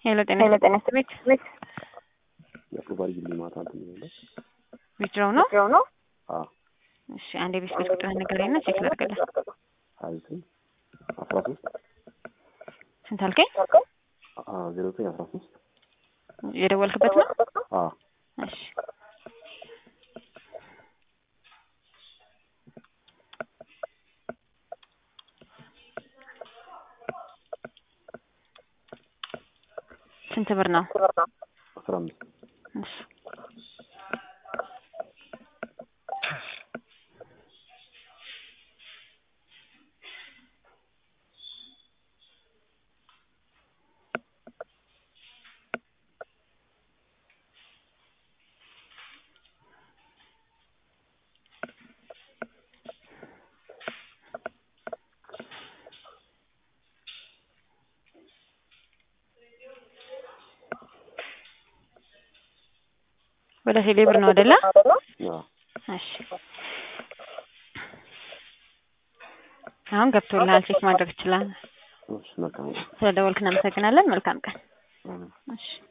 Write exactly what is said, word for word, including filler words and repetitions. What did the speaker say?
ሄሎ ጤና ሄሎ ጤና ቤት ቤት ያከባሪ ልማት አንተ ነው ቢትራው ነው ቢትራው ነው አ እሺ አንዴ ቢስ ቁጥር ነገርና ቼክ ላድርግልህ አይዚ አስራ ሶስት ስንት አልከኝ አ ዜሮ ዘጠኝ አስራ ሶስት የደወልክበት ነው አ እሺ ስንት ብር ነው አስራ አምስት እሺ ወደ ሴሌብር ነው አይደለ? አዎ እሺ አሁን ገብቶልሃል ቼክ ማድረግ ይችላል። እሺ መልካም ስለደወልክ እናመሰግናለን። መልካም ቀን። እሺ